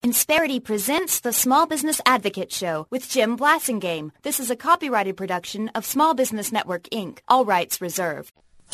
Insperity presents the Small Business Advocate Show with Jim Blasingame. This is a copyrighted production of Small Business Network, Inc., all rights reserved.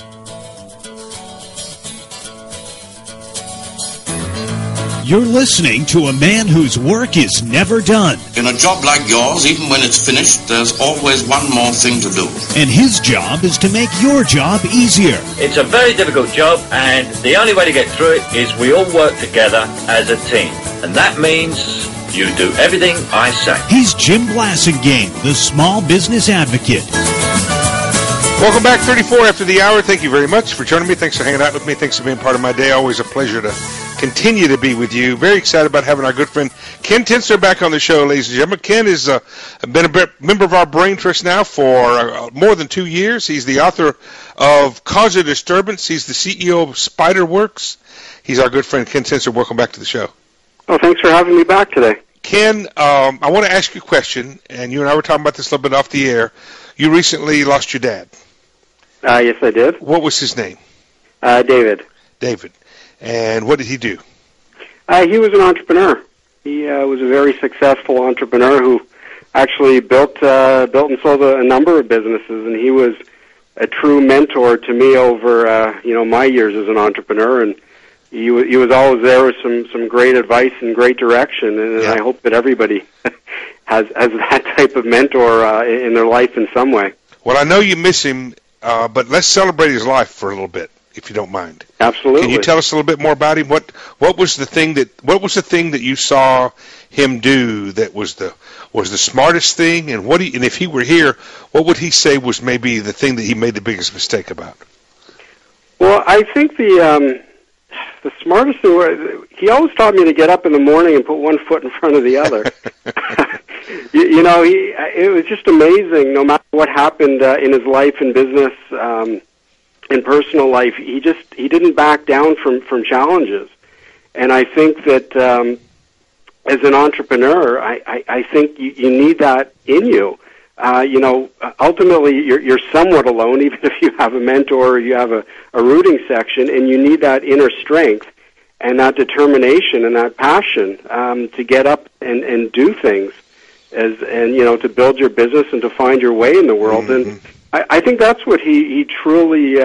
You're listening to a man whose work is never done. In a job like yours, even when it's finished, there's always one more thing to do. And his job is to make your job easier. It's a very difficult job, and the only way to get through it is we all work together as a team. And that means you do everything I say. He's Jim Blasingame, the Small Business Advocate. Welcome back, 34 after the hour. Thank you very much for joining me. Thanks for hanging out with me. Thanks for being part of my day. Always a pleasure to continue to be with you. Very excited about having our good friend Ken Tinster back on the show, ladies and gentlemen. Ken has been a member of our Brain Trust now for more than 2 years. He's the author of Cause a Disturbance. He's the CEO of Spiderworks. He's our good friend Ken Tinster. Welcome back to the show. Oh, thanks for having me back today. Ken, I want to ask you a question, and you and I were talking about this a little bit off the air. You recently lost your dad. Yes, I did. What was his name? David. David. And what did he do? He was an entrepreneur. He was a very successful entrepreneur who actually built and sold a number of businesses, and he was a true mentor to me over my years as an entrepreneur. And he was always there with some great advice and great direction. And I hope that everybody has that type of mentor in their life in some way. Well, I know you miss him. But let's celebrate his life for a little bit, if you don't mind. Absolutely. Can you tell us a little bit more about him? What was the thing that you saw him do that was the smartest thing? And and if he were here, what would he say was maybe the thing that he made the biggest mistake about? Well, I think the smartest thing was he always taught me to get up in the morning and put one foot in front of the other. It was just amazing. No matter what happened in his life and business, in personal life, he didn't back down from challenges. And I think that as an entrepreneur, I think you need that in you. Ultimately, you're somewhat alone, even if you have a mentor or you have a rooting section, and you need that inner strength and that determination and that passion to get up and do things. To build your business and to find your way in the world. Mm-hmm. And I think that's what he truly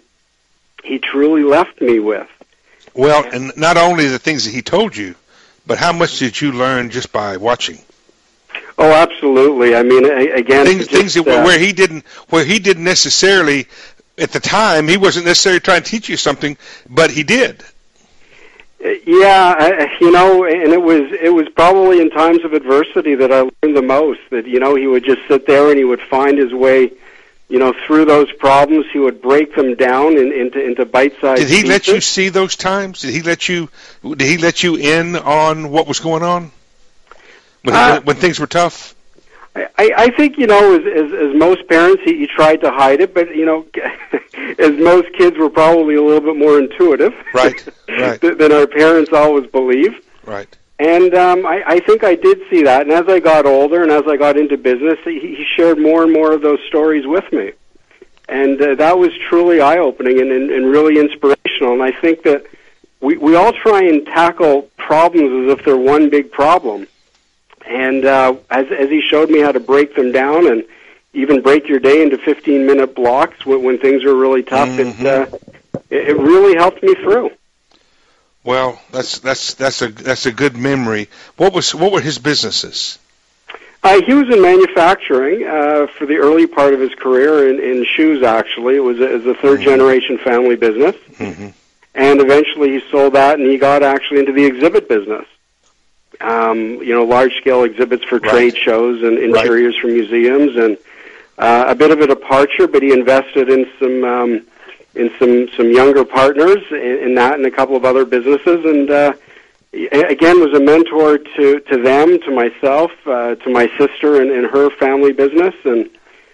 left me with. Well, and not only the things that he told you, but how much did you learn just by watching? Oh, absolutely. I mean, again, things where he didn't necessarily at the time, he wasn't necessarily trying to teach you something, but he did. Yeah, and it was probably in times of adversity that I learned the most. That he would just sit there and he would find his way, through those problems. He would break them down into bite-sized pieces. Did he pieces. let you see those times? Did he let you in on what was going on when things were tough? I think, as most parents, he tried to hide it, but, as most kids were probably a little bit more intuitive right. than our parents always believe. Right. And I think I did see that. And as I got older and as I got into business, he shared more and more of those stories with me. And that was truly eye-opening and really inspirational. And I think that we all try and tackle problems as if they're one big problem. And as he showed me how to break them down and even break your day into 15-minute blocks when things are really tough, mm-hmm. It really helped me through. Well, that's a good memory. What were his businesses? He was in manufacturing for the early part of his career in shoes. Actually, it was a third-generation family business, mm-hmm. and eventually he sold that, and he got actually into the exhibit business. Large-scale exhibits for trade shows and interiors for museums, and a bit of a departure. But he invested in some younger partners in that and a couple of other businesses, and again was a mentor to them, to myself, to my sister and her family business, and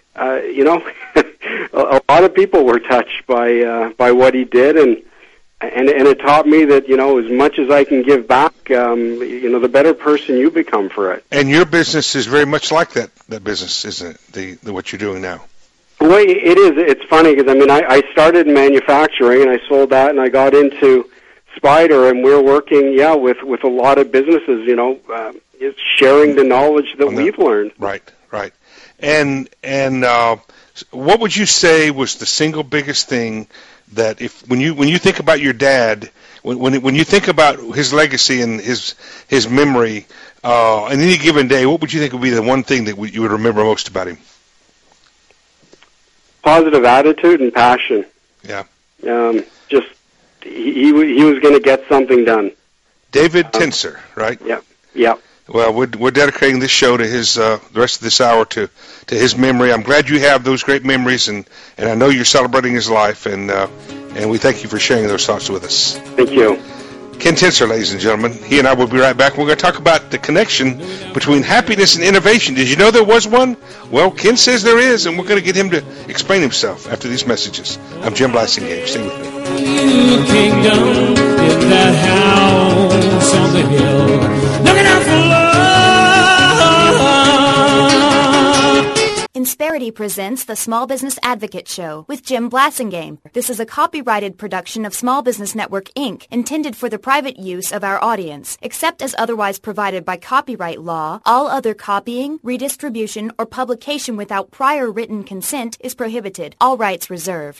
a lot of people were touched by what he did, and it taught me that, as much as I can give back, the better person you become for it. And your business is very much like that business, isn't it, what you're doing now? Well, it is. It's funny because, I started in manufacturing, and I sold that, and I got into Spider, and we're working, with a lot of businesses, is sharing the knowledge that we've learned. Right. And what would you say was the single biggest thing that when you think about your dad, when you think about his legacy and his memory, on any given day, what would you think would be the one thing that you would remember most about him? Positive attitude and passion. Yeah. Just he was going to get something done. David Tenser, right? Yeah. Well, we're dedicating this show to his the rest of this hour to his memory. I'm glad you have those great memories, and I know you're celebrating his life, and we thank you for sharing those thoughts with us. Thank you. Ken Tenser, ladies and gentlemen. He and I will be right back. We're going to talk about the connection between happiness and innovation. Did you know there was one? Well, Ken says there is, and we're going to get him to explain himself after these messages. I'm Jim Blasingame. Stay with me. Kingdom in that house on the hill, looking out for love. Insperity presents the Small Business Advocate Show with Jim Blasingame. This is a copyrighted production of Small Business Network, Inc., intended for the private use of our audience. Except as otherwise provided by copyright law, all other copying, redistribution, or publication without prior written consent is prohibited. All rights reserved.